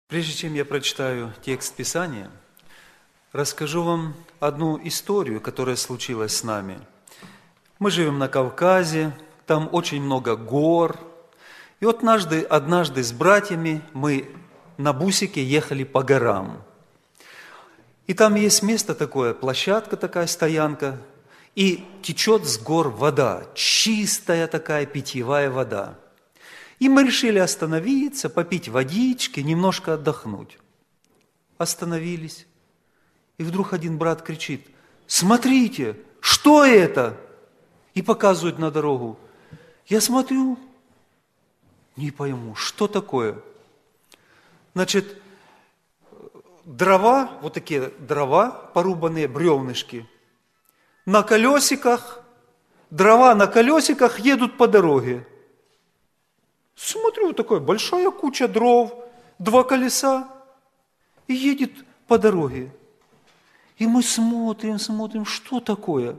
Прежде чем я прочитаю текст Писания, расскажу вам одну историю, которая случилась с нами. Мы живем на Кавказе, там очень много гор. И вот однажды с братьями мы на бусике ехали по горам. И там есть место такое, площадка такая, стоянка, и течет с гор вода, чистая такая питьевая вода. И мы решили остановиться, попить водички, немножко отдохнуть. Остановились. И вдруг один брат кричит: «Смотрите, что это?» И показывает на дорогу. Я смотрю, не пойму, что такое. Значит, дрова, вот такие дрова, порубанные бревнышки, на колесиках, дрова на колесиках едут по дороге. Смотрю, такая большая куча дров, 2 колеса, и едет по дороге. И мы смотрим, что такое.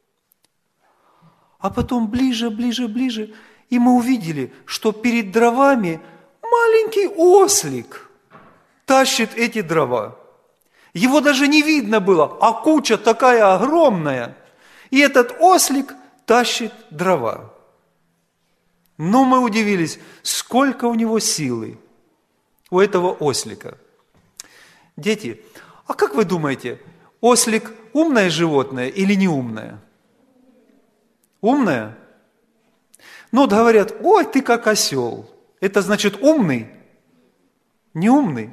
А потом ближе, и мы увидели, что перед дровами маленький ослик тащит эти дрова. Его даже не видно было, а куча такая огромная, и этот ослик тащит дрова. Но мы удивились, сколько у него силы, у этого ослика. Дети, а как вы думаете, ослик умное животное или не умное? Умное? Ну вот говорят: ой, ты как осел. Это значит умный? Не умный?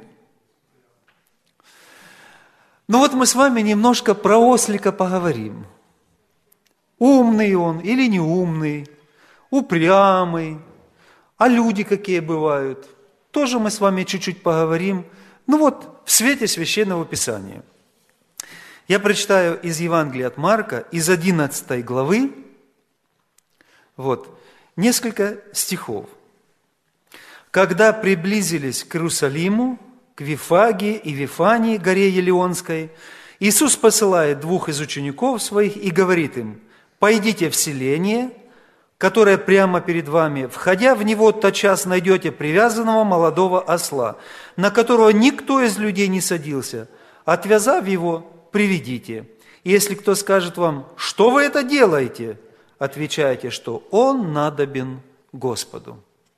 Ну вот мы с вами немножко про ослика поговорим. Умный он или не умный? Упрямый, а люди какие бывают. Тоже мы с вами чуть-чуть поговорим. Ну вот, в свете Священного Писания. Я прочитаю из Евангелия от Марка, из 11 главы, вот, несколько стихов. «Когда приблизились к Иерусалиму, к Вифагии и Вифании, горе Елеонской, Иисус посылает 2 из учеников своих и говорит им: пойдите в селение, которое прямо перед вами. Входя в него, тотчас найдете привязанного молодого осла, на которого никто из людей не садился. Отвязав его, приведите. И если кто скажет вам: что вы это делаете? Отвечайте, что он надобен Господу».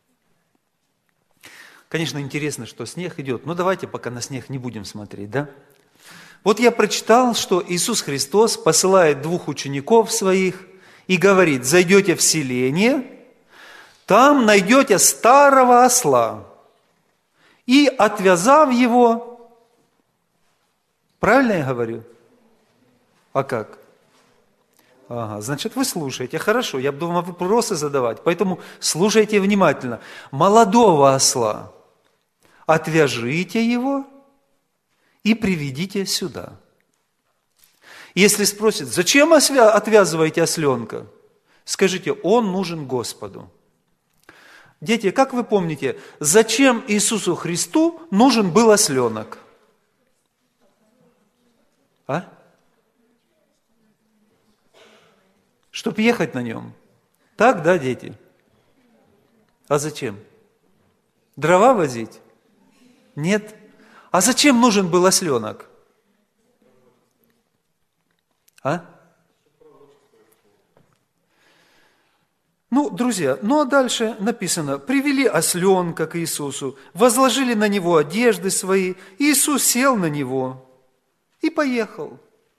Конечно, интересно, что снег идет, но давайте пока на снег не будем смотреть, да? Вот я прочитал, что Иисус Христос посылает 2 учеников своих и говорит: зайдете в селение, там найдете старого осла, и, отвязав его, правильно я говорю? А как? Ага, значит, вы слушаете. Хорошо, я буду вам вопросы задавать, поэтому слушайте внимательно. Молодого осла отвяжите его и приведите сюда. Если спросят: зачем отвязываете осленка? Скажите: он нужен Господу. Дети, как вы помните, зачем Иисусу Христу нужен был осленок? А? Чтоб ехать на нем. Так, да, дети? А зачем? Дрова возить? Нет. А зачем нужен был осленок? А? Ну, друзья, ну а дальше написано: привели осленка к Иисусу, возложили на него одежды свои, Иисус сел на него и поехал.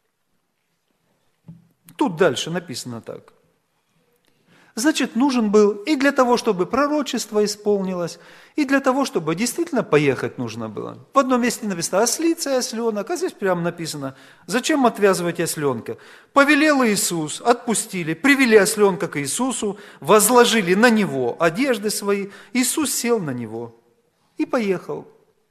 Тут дальше написано так. Значит, нужен был и для того, чтобы пророчество исполнилось, и для того, чтобы действительно поехать нужно было. В одном месте написано ослица и осленок, а здесь прямо написано: зачем отвязывать осленка? Повелел Иисус, отпустили, привели осленка к Иисусу, возложили на него одежды свои, Иисус сел на него и поехал.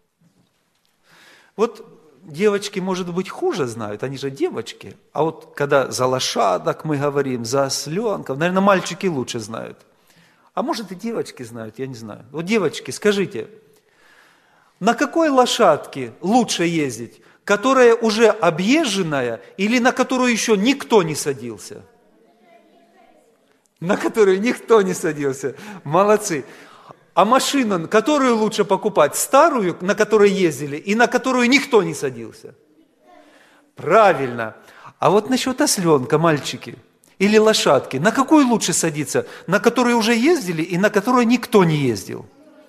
Вот девочки, может быть, хуже знают, они же девочки. А вот когда за лошадок мы говорим, за осленков, наверное, мальчики лучше знают. А может, и девочки знают, я не знаю. Вот, девочки, скажите, на какой лошадке лучше ездить? Которая уже объезженная или на которую еще никто не садился? На которую никто не садился. Молодцы. А машину, которую лучше покупать? Старую, на которой ездили, и на которую никто не садился? Правильно. А вот насчет осленка, мальчики, или лошадки, на какую лучше садиться? На которую уже ездили и на которую никто не ездил?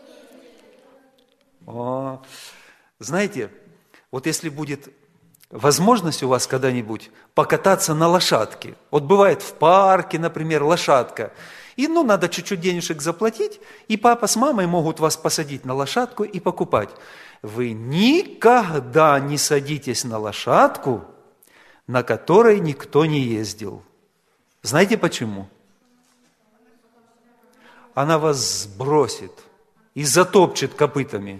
О, знаете, вот если будет возможность у вас когда-нибудь покататься на лошадке, вот бывает в парке, например, лошадка, и надо чуть-чуть денежек заплатить, и папа с мамой могут вас посадить на лошадку и покупать. Вы никогда не садитесь на лошадку, на которой никто не ездил. Знаете почему? Она вас сбросит и затопчет копытами.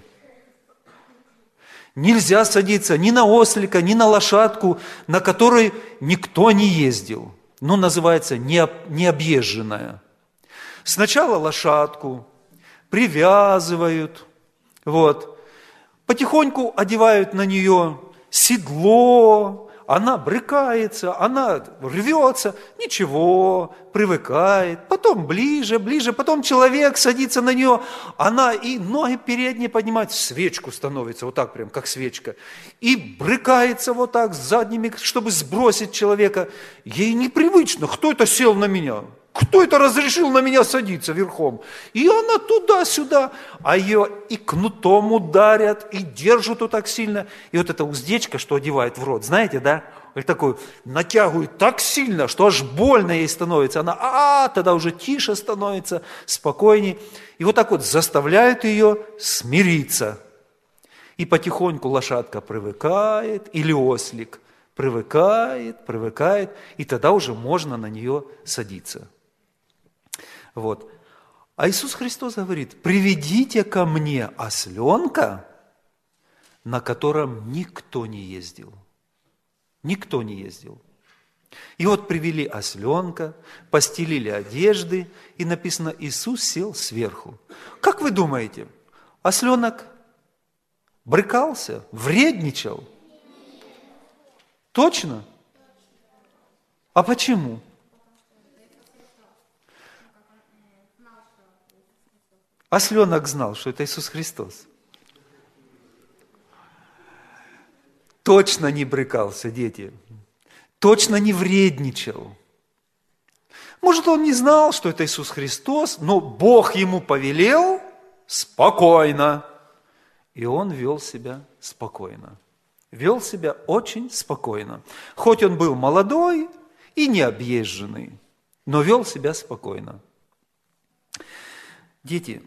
Нельзя садиться ни на ослика, ни на лошадку, на которой никто не ездил. Называется необъезженная. Сначала лошадку привязывают, потихоньку одевают на нее седло, она брыкается, она рвется, ничего, привыкает, потом ближе, потом человек садится на нее, она и ноги передние поднимает, свечку становится, вот так прям, как свечка, и брыкается вот так с задними, чтобы сбросить человека. Ей непривычно, кто это сел на меня? Кто это разрешил на меня садиться верхом? И она туда-сюда, а ее и кнутом ударят, и держат вот так сильно. И вот эта уздечка, что одевает в рот, знаете, да? Вот такую натягивают так сильно, что аж больно ей становится. Она тогда уже тише становится, спокойней. И вот так вот заставляют ее смириться. И потихоньку лошадка привыкает, или ослик привыкает, и тогда уже можно на нее садиться. А Иисус Христос говорит: приведите ко мне осленка, на котором никто не ездил. Никто не ездил. И вот привели осленка, постелили одежды, и написано, Иисус сел сверху. Как вы думаете, осленок брыкался, вредничал? Точно? А почему? Осленок знал, что это Иисус Христос. Точно не брыкался, дети. Точно не вредничал. Может, он не знал, что это Иисус Христос, но Бог ему повелел спокойно. И он вел себя спокойно. Вел себя очень спокойно. Хоть он был молодой и необъезженный, но вел себя спокойно. Дети,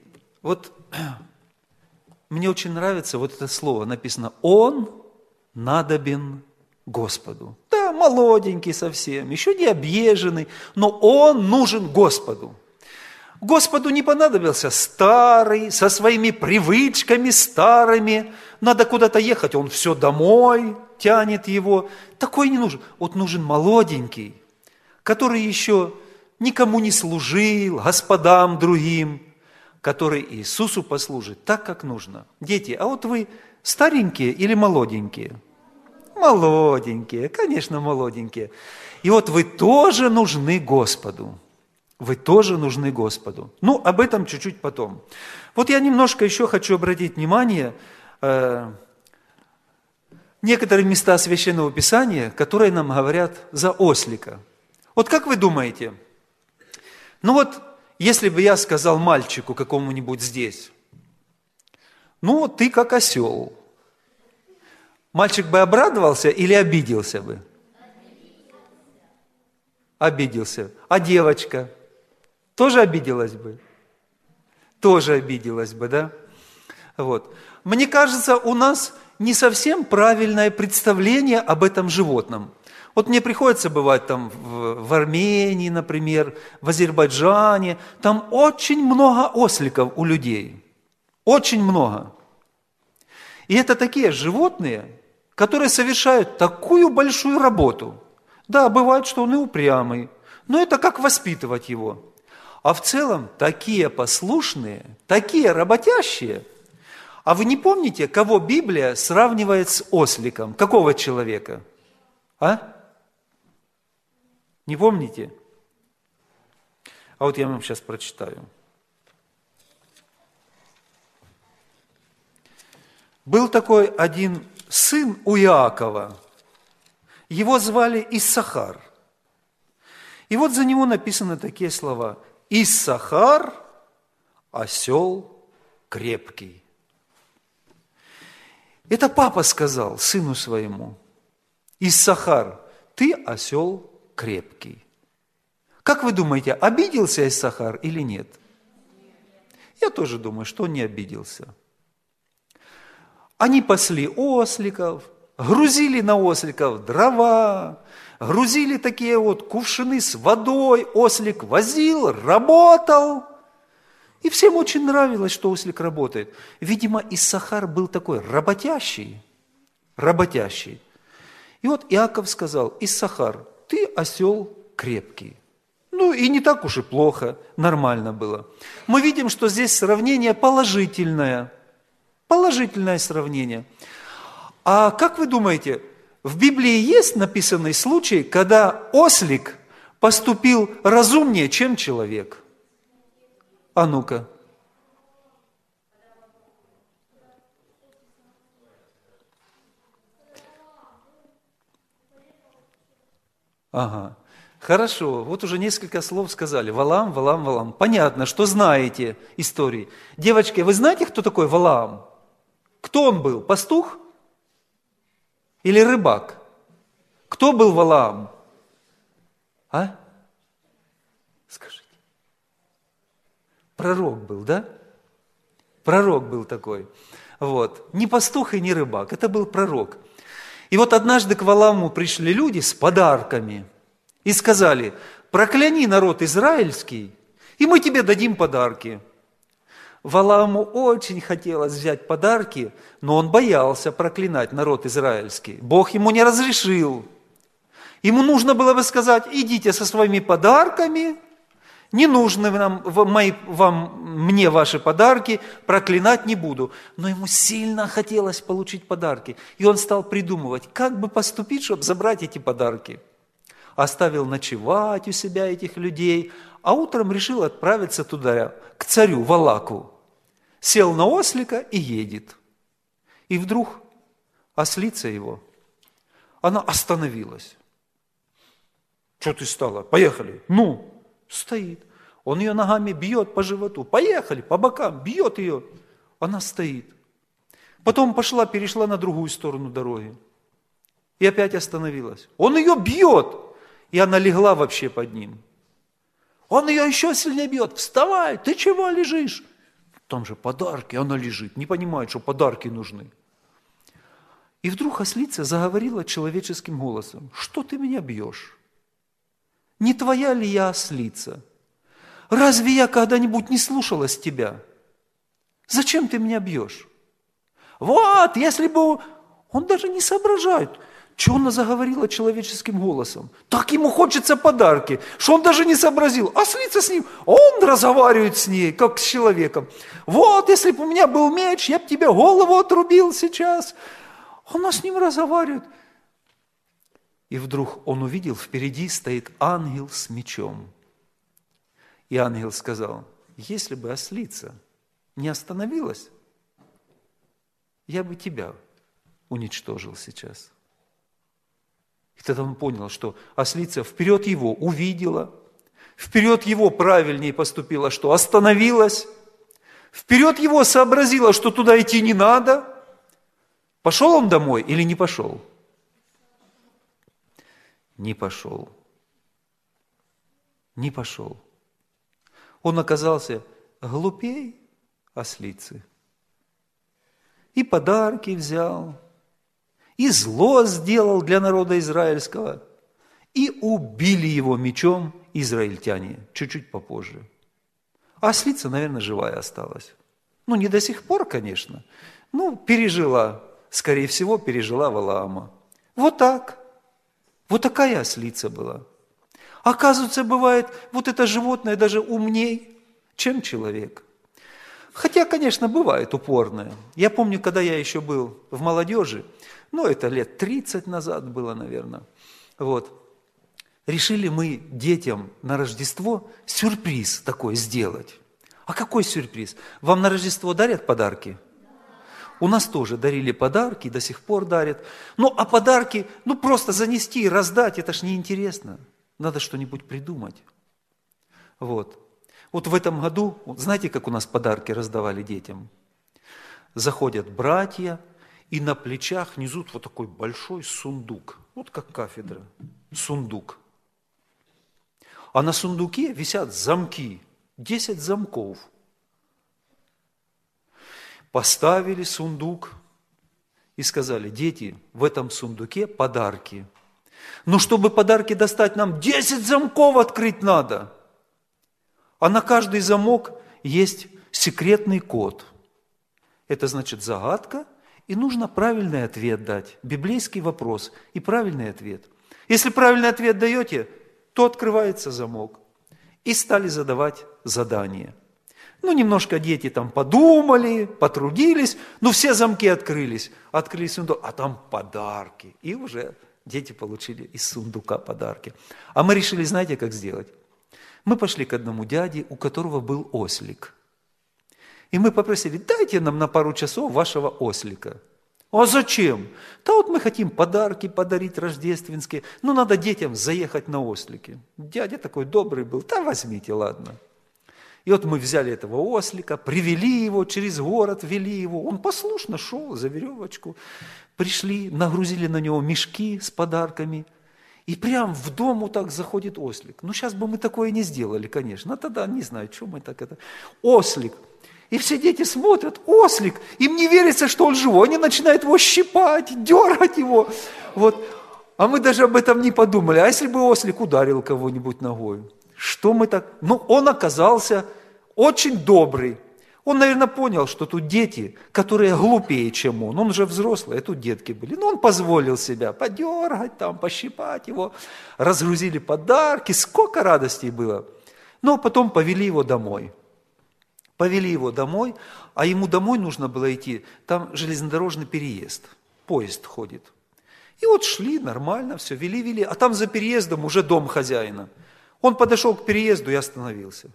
мне очень нравится вот это слово, написано «Он надобен Господу». Да, молоденький совсем, еще не объезженный, но он нужен Господу. Господу не понадобился старый, со своими привычками старыми. Надо куда-то ехать, он все домой тянет его. Такой не нужен. Вот нужен молоденький, который еще никому не служил, господам другим, который Иисусу послужит так, как нужно. Дети, а вот вы старенькие или молоденькие? Молоденькие, конечно, молоденькие. И вот вы тоже нужны Господу. Вы тоже нужны Господу. Об этом чуть-чуть потом. Вот я немножко еще хочу обратить внимание некоторые места Священного Писания, которые нам говорят за ослика. Вот как вы думаете, если бы я сказал мальчику какому-нибудь здесь, ты как осел, мальчик бы обрадовался или обиделся бы? Обиделся. А девочка тоже обиделась бы? Тоже обиделась бы, да? Мне кажется, у нас не совсем правильное представление об этом животном. Мне приходится бывать там в Армении, например, в Азербайджане. Там очень много осликов у людей. Очень много. И это такие животные, которые совершают такую большую работу. Да, бывает, что он и упрямый, но это как воспитывать его. А в целом такие послушные, такие работящие. А вы не помните, кого Библия сравнивает с осликом? Какого человека? Не помните? А вот я вам сейчас прочитаю. Был такой один сын у Иакова. Его звали Иссахар. И вот за него написаны такие слова. Иссахар – осел крепкий. Это папа сказал сыну своему. Иссахар, ты осел крепкий. Как вы думаете, обиделся Иссахар или нет? Я тоже думаю, что он не обиделся. Они пасли осликов, грузили на осликов дрова, грузили такие вот кувшины с водой, ослик возил, работал. И всем очень нравилось, что ослик работает. Видимо, Иссахар был такой работящий. И вот Иаков сказал: Иссахар, ты осел крепкий. Ну и не так уж и плохо, нормально было. Мы видим, что здесь сравнение положительное. Положительное сравнение. А как вы думаете, в Библии есть написанный случай, когда ослик поступил разумнее, чем человек? А ну-ка. Ага. Хорошо, вот уже несколько слов сказали. Валаам, Валаам, Валаам. Понятно, что знаете истории. Девочки, вы знаете, кто такой Валаам? Кто он был? Пастух? Или рыбак? Кто был Валаам? А? Скажите. Пророк был, да? Пророк был такой. Вот. Не пастух и не рыбак, это был пророк. И вот однажды к Валааму пришли люди с подарками и сказали: прокляни народ израильский, и мы тебе дадим подарки. Валааму очень хотелось взять подарки, но он боялся проклинать народ израильский. Бог ему не разрешил. Ему нужно было бы сказать: идите со своими подарками, не нужны мне ваши подарки, проклинать не буду. Но ему сильно хотелось получить подарки. И он стал придумывать, как бы поступить, чтобы забрать эти подарки. Оставил ночевать у себя этих людей, а утром решил отправиться туда, к царю Валаку. Сел на ослика и едет. И вдруг ослица его, она остановилась. Что ты стала? Поехали. Ну, стоит. Он ее ногами бьет по животу. Поехали, по бокам, бьет ее. Она стоит. Потом перешла на другую сторону дороги. И опять остановилась. Он ее бьет. И она легла вообще под ним. Он ее еще сильнее бьет. Вставай, ты чего лежишь? Там же подарки, она лежит. Не понимает, что подарки нужны. И вдруг ослица заговорила человеческим голосом. Что ты меня бьешь? Не твоя ли я ослица? Разве я когда-нибудь не слушалась тебя? Зачем ты меня бьешь? Вот, если бы... Он даже не соображает, что она заговорила человеческим голосом. Так ему хочется подарки, что он даже не сообразил. Ослица с ним, он разговаривает с ней, как с человеком. Вот, если бы у меня был меч, я бы тебе голову отрубил сейчас. Она с ним разговаривает. И вдруг он увидел, впереди стоит ангел с мечом. И ангел сказал: если бы ослица не остановилась, я бы тебя уничтожил сейчас. И тогда он понял, что ослица вперед его увидела, вперед его правильнее поступила, что остановилась, вперед его сообразила, что туда идти не надо. Пошел он домой или не пошел? Не пошел. Не пошел. Он оказался глупей ослицы. И подарки взял, и зло сделал для народа израильского, и убили его мечом израильтяне чуть-чуть попозже. А ослица, наверное, живая осталась. Ну, не до сих пор, конечно, но пережила, скорее всего, пережила Валаама. Вот так. Вот такая ослица была. Оказывается, бывает, вот это животное даже умней, чем человек. Хотя, конечно, бывает упорное. Я помню, когда я еще был в молодежи, это лет 30 назад было, наверное, решили мы детям на Рождество сюрприз такой сделать. А какой сюрприз? Вам на Рождество дарят подарки? У нас тоже дарили подарки, до сих пор дарят. Ну, а подарки, просто занести и раздать, это ж неинтересно. Надо что-нибудь придумать. Вот в этом году, знаете, как у нас подарки раздавали детям? Заходят братья, и на плечах несут вот такой большой сундук. Вот как кафедра. Сундук. А на сундуке висят замки. 10 замков. Поставили сундук и сказали: дети, в этом сундуке подарки. Но чтобы подарки достать, нам 10 замков открыть надо. А на каждый замок есть секретный код. Это значит загадка, и нужно правильный ответ дать. Библейский вопрос и правильный ответ. Если правильный ответ даете, то открывается замок. И стали задавать задания. Немножко дети там подумали, потрудились, все замки открылись. Открыли сундук, а там подарки. И уже дети получили из сундука подарки. А мы решили, знаете, как сделать? Мы пошли к одному дяде, у которого был ослик. И мы попросили: дайте нам на пару часов вашего ослика. А зачем? Да вот мы хотим подарки подарить рождественские. Надо детям заехать на ослике. Дядя такой добрый был: да возьмите, ладно. И вот мы взяли этого ослика, привели его, через город вели его. Он послушно шел за веревочку. Пришли, нагрузили на него мешки с подарками. И прям в дом вот так заходит ослик. Сейчас бы мы такое не сделали, конечно. Тогда не знаю, что мы так это... Ослик. И все дети смотрят: ослик. Им не верится, что он живой. Они начинают его щипать, дергать его. А мы даже об этом не подумали. А если бы ослик ударил кого-нибудь ногой? Что мы так... он оказался очень добрый. Он, наверное, понял, что тут дети, которые глупее, чем он. Он уже взрослый, а тут детки были. Он позволил себя подергать, пощипать его. Разгрузили подарки. Сколько радостей было. А потом повели его домой. Повели его домой, а ему домой нужно было идти. Там железнодорожный переезд. Поезд ходит. И шли нормально, все, вели. А там за переездом уже дом хозяина. Он подошел к переезду и остановился.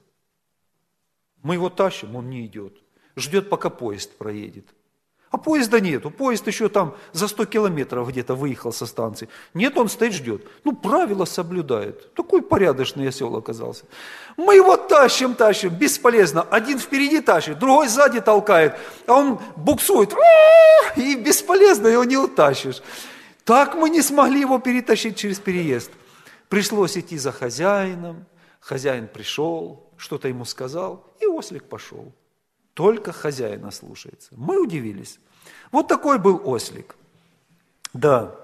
Мы его тащим, он не идет. Ждет, пока поезд проедет. А поезда нету. Поезд еще там за 100 километров где-то выехал со станции. Нет, он стоит, ждет. Правила соблюдает. Такой порядочный осел оказался. Мы его тащим, бесполезно. Один впереди тащит, другой сзади толкает. А он буксует. И бесполезно, его не утащишь. Так мы не смогли его перетащить через переезд. Пришлось идти за хозяином. Хозяин пришел, что-то ему сказал, и ослик пошел. Только хозяина слушается. Мы удивились. Вот такой был ослик. Да.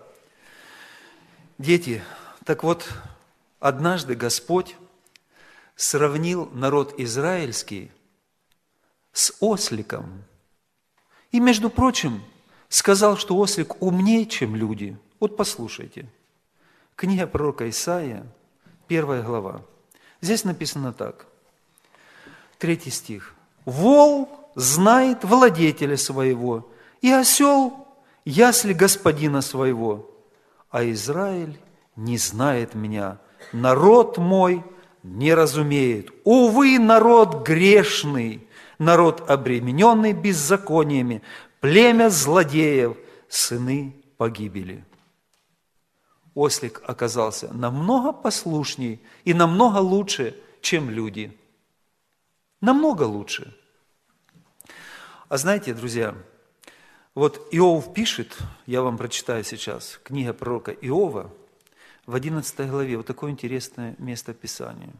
Дети, так вот, однажды Господь сравнил народ израильский с осликом. И, между прочим, сказал, что ослик умнее, чем люди. Вот послушайте. Книга пророка Исаия, 1 глава. Здесь написано так. 3 стих. «Вол знает владетеля своего, и осел ясли господина своего, а Израиль не знает меня, народ мой не разумеет. Увы, народ грешный, народ обремененный беззакониями, племя злодеев, сыны погибели». Ослик оказался намного послушней и намного лучше, чем люди. Намного лучше. А знаете, друзья, вот Иов пишет, я вам прочитаю сейчас, книга пророка Иова, в 11 главе, вот такое интересное место Писания.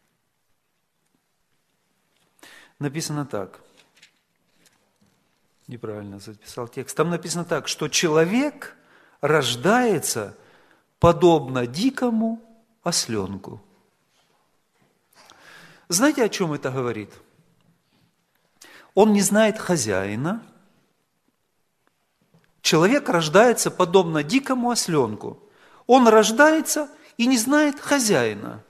Написано так. Неправильно записал текст. Там написано так, что человек рождается подобно дикому осленку. Знаете, о чем это говорит? Он не знает хозяина. Человек рождается подобно дикому осленку. Он рождается и не знает хозяина.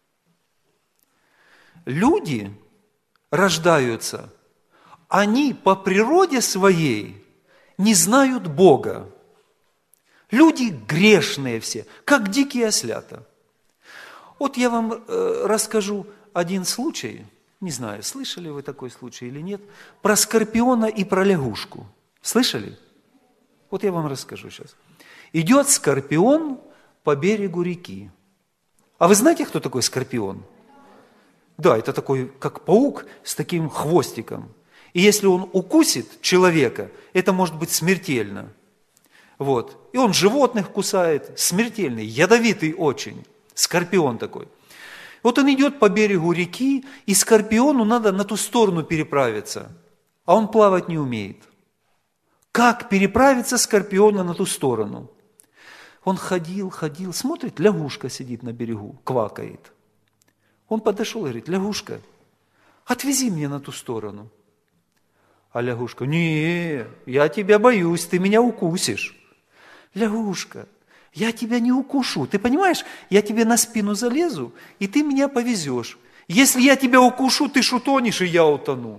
Люди рождаются, они по природе своей не знают Бога. Люди грешные все, как дикие ослята. Вот я вам расскажу один случай, не знаю, слышали вы такой случай или нет, про скорпиона и про лягушку. Слышали? Вот я вам расскажу сейчас. Идет скорпион по берегу реки. А вы знаете, кто такой скорпион? Да, это такой, как паук с таким хвостиком. И если он укусит человека, это может быть смертельно. Вот. И он животных кусает, смертельный, ядовитый очень. Скорпион такой. Вот он идет по берегу реки, и скорпиону надо на ту сторону переправиться, а он плавать не умеет. Как переправиться скорпиона на ту сторону? Он ходил, смотрит, лягушка сидит на берегу, квакает. Он подошел и говорит: лягушка, отвези меня на ту сторону. А лягушка: не, я тебя боюсь, ты меня укусишь. Лягушка, я тебя не укушу, ты понимаешь, я тебе на спину залезу, и ты меня повезешь. Если я тебя укушу, ты ж утонешь, и я утону.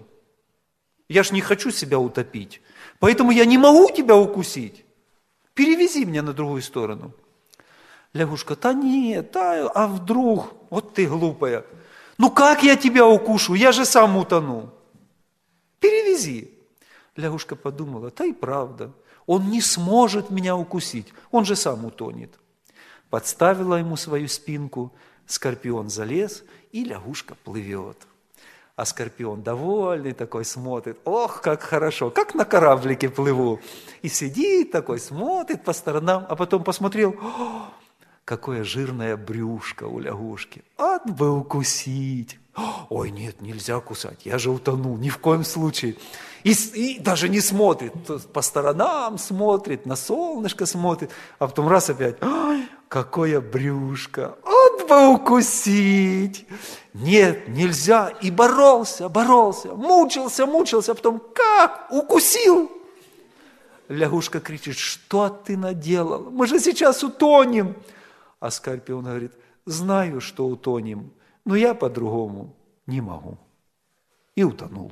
Я ж не хочу себя утопить, поэтому я не могу тебя укусить. Перевези меня на другую сторону. Лягушка: да нет, а вдруг, вот ты глупая. Ну как я тебя укушу, я же сам утону. Перевези. Лягушка подумала: да и правда, он не сможет меня укусить, он же сам утонет. Подставила ему свою спинку, скорпион залез, и лягушка плывет. А скорпион довольный такой смотрит: ох, как хорошо, как на кораблике плыву. И сидит такой, смотрит по сторонам, а потом посмотрел: какое жирное брюшко у лягушки, от бы укусить. Ой, нет, нельзя кусать, я же утону, ни в коем случае. И даже не смотрит, по сторонам смотрит, на солнышко смотрит, а потом раз опять: ой, какое брюшко, от бы укусить. Нет, нельзя, и боролся, мучился, а потом как, укусил. Лягушка кричит: что ты наделал, мы же сейчас утонем. А скорпион говорит: знаю, что утонем, но я по-другому не могу. И утонул.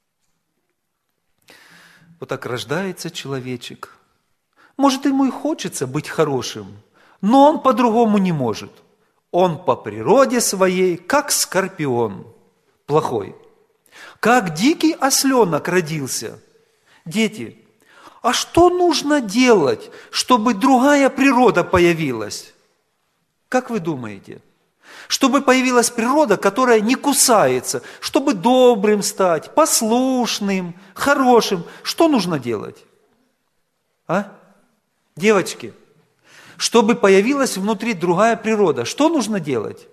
Вот так рождается человечек. Может, ему и хочется быть хорошим, но он по-другому не может. Он по природе своей, как скорпион, плохой. Как дикий осленок родился. Дети, а что нужно делать, чтобы другая природа появилась? Как вы думаете? Чтобы появилась природа, которая не кусается, чтобы добрым стать, послушным, хорошим, что нужно делать? А? Девочки, чтобы появилась внутри другая природа, что нужно делать?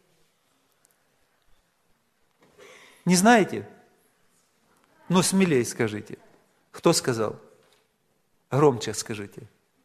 Не знаете? Ну, смелее скажите. Кто сказал? Громче скажите.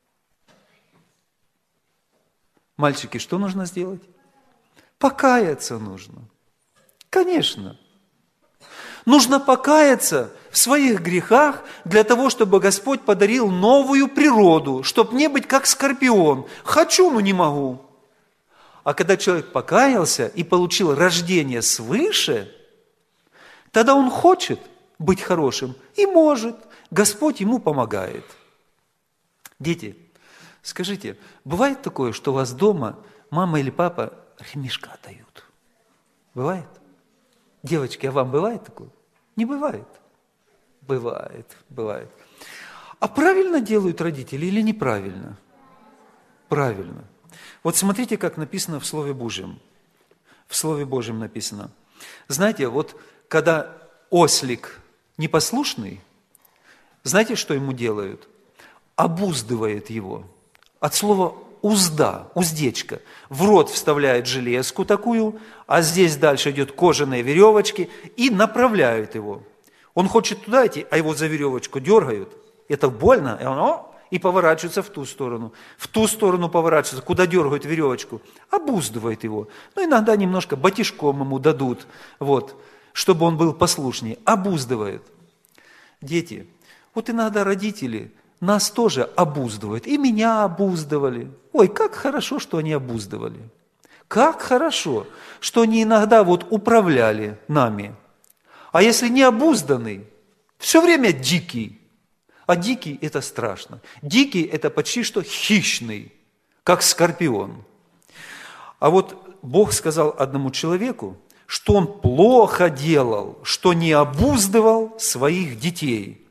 Мальчики, что нужно сделать? Покаяться нужно. Конечно. Нужно покаяться в своих грехах для того, чтобы Господь подарил новую природу, чтобы не быть как скорпион. Хочу, но не могу. А когда человек покаялся и получил рождение свыше, тогда он хочет быть хорошим и может. Господь ему помогает. Дети, скажите, бывает такое, что у вас дома мама или папа ремешка дают? Бывает? Девочки, а вам бывает такое? Не бывает. Бывает. А правильно делают родители или неправильно? Правильно. Вот смотрите, как написано в Слове Божьем. В Слове Божьем написано. Знаете, вот когда ослик непослушный, знаете, что ему делают? Обуздывает его. От слова узда, уздечка. В рот вставляют железку такую, а здесь дальше идет кожаные веревочки и направляют его. Он хочет туда идти, а его за веревочку дергают. Это больно, и он и поворачивается в ту сторону поворачивается, куда дергают веревочку, обуздывает его. Ну, иногда немножко батишком ему дадут, вот, чтобы он был послушнее, обуздывает. Дети, вот иногда родители нас тоже обуздывают, и меня обуздывали. Ой, как хорошо, что они обуздывали. Как хорошо, что они иногда вот управляли нами. А если не обузданный, все время дикий. А дикий – это страшно. Дикий – это почти что хищный, как скорпион. А вот Бог сказал одному человеку, что он плохо делал, что не обуздывал своих детей.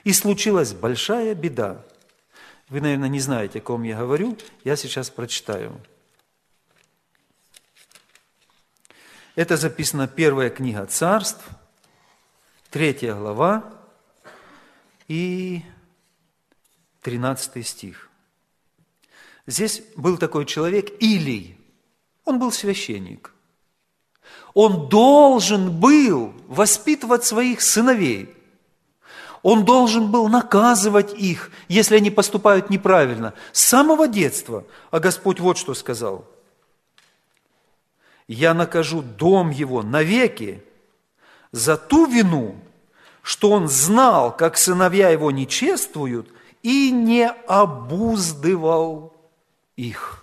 И случилась большая беда. Вы, наверное, не знаете, о ком я говорю. Я сейчас прочитаю. Это записано первая книга Царств, 3 глава и 13 стих. Здесь был такой человек Илий. Он был священник. Он должен был воспитывать своих сыновей. Он должен был наказывать их, если они поступают неправильно, с самого детства. А Господь вот что сказал. «Я накажу дом его навеки за ту вину, что он знал, как сыновья его не чествуют, и не обуздывал их».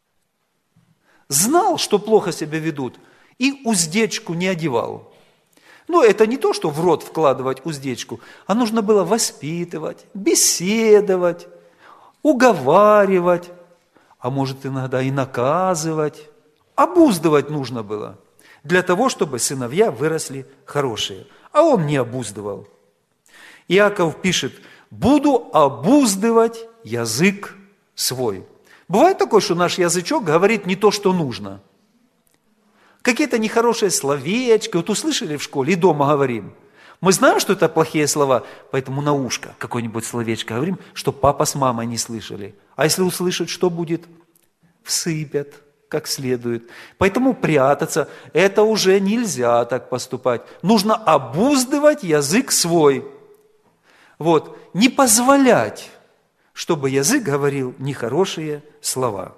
Знал, что плохо себя ведут, и уздечку не одевал. Но это не то, что в рот вкладывать уздечку, а нужно было воспитывать, беседовать, уговаривать, а может иногда и наказывать. Обуздывать нужно было, для того, чтобы сыновья выросли хорошие. А он не обуздывал. Иаков пишет: «Буду обуздывать язык свой». Бывает такое, что наш язычок говорит не то, что нужно. Какие-то нехорошие словечки, вот услышали в школе и дома говорим. Мы знаем, что это плохие слова, поэтому на ушко какое-нибудь словечко говорим, чтобы папа с мамой не слышали. А если услышат, что будет? Всыпят как следует. Поэтому прятаться, это уже нельзя так поступать. Нужно обуздывать язык свой. Вот, не позволять, чтобы язык говорил нехорошие слова.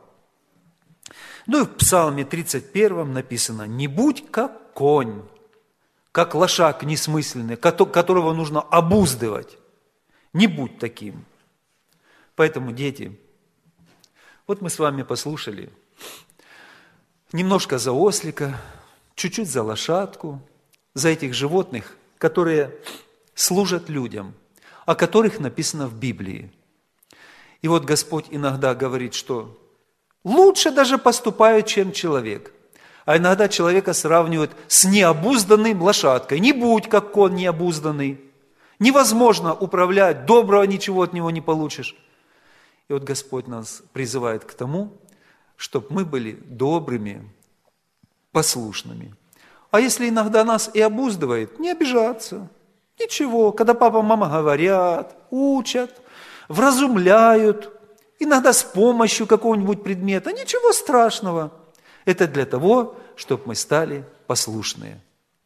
Ну и в Псалме 31 написано: «Не будь как конь, как лошак несмысленный, которого нужно обуздывать. Не будь таким». Поэтому, дети, вот мы с вами послушали немножко за ослика, чуть-чуть за лошадку, за этих животных, которые служат людям, о которых написано в Библии. И вот Господь иногда говорит, что лучше даже поступают, чем человек. А иногда человека сравнивают с необузданным лошадкой. Не будь как конь необузданный. Невозможно управлять, доброго ничего от него не получишь. И вот Господь нас призывает к тому, чтобы мы были добрыми, послушными. А если иногда нас и обуздывает, не обижаться. Ничего, когда папа, мама говорят, учат, вразумляют, иногда с помощью какого-нибудь предмета, ничего страшного. Это для того, чтобы мы стали послушные.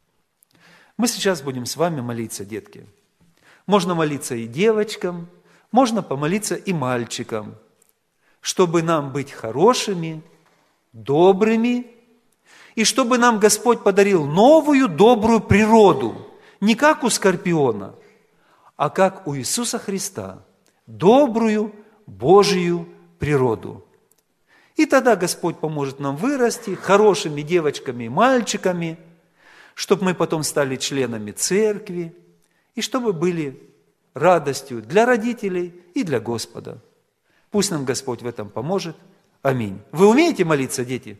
Мы сейчас будем с вами молиться, детки. Можно молиться и девочкам, можно помолиться и мальчикам, чтобы нам быть хорошими, добрыми, и чтобы нам Господь подарил новую добрую природу, не как у скорпиона, а как у Иисуса Христа, добрую Божию природу. И тогда Господь поможет нам вырасти хорошими девочками и мальчиками, чтобы мы потом стали членами церкви, и чтобы были радостью для родителей и для Господа. Пусть нам Господь в этом поможет. Аминь. Вы умеете молиться, дети?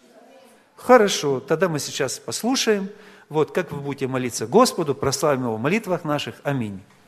Хорошо, тогда мы сейчас послушаем, вот как вы будете молиться Господу, прославим Его в молитвах наших. Аминь.